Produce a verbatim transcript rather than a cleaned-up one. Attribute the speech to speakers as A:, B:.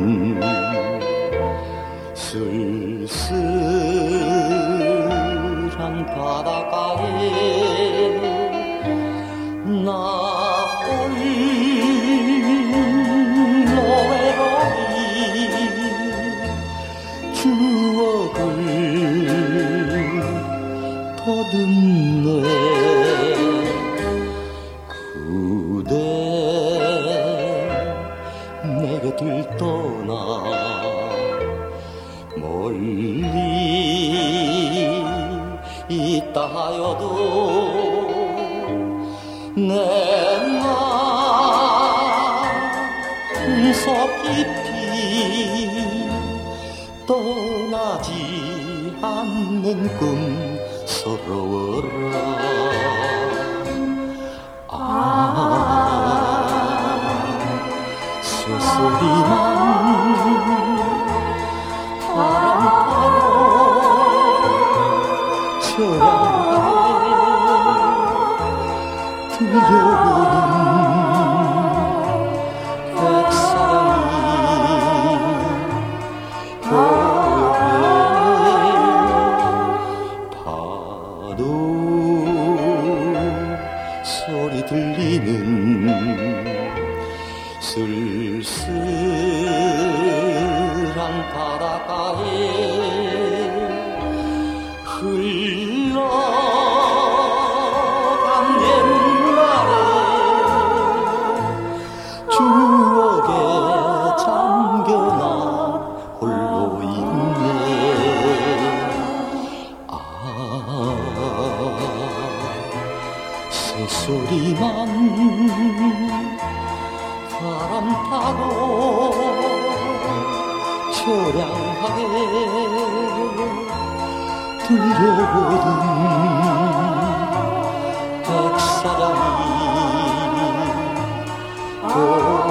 A: 쓸쓸한 바닷가에 나 홀로 외로이 추억을 더듬네. 그대 내 곁을 떠나 멀리 있다 하여도 내 마음속 깊이 떠나지 않는 꿈 서러워라. 아, 새소리만 바람 타고 저랑하게 들려오는 백사랑이 고요해. 파도 소리 들리는 쓸쓸한 바닷가에 흘러간 옛날에 추억에 잠겨나 홀로 있네. 아, 새소리만 바람 타고 처량하게 들려오던 백사장이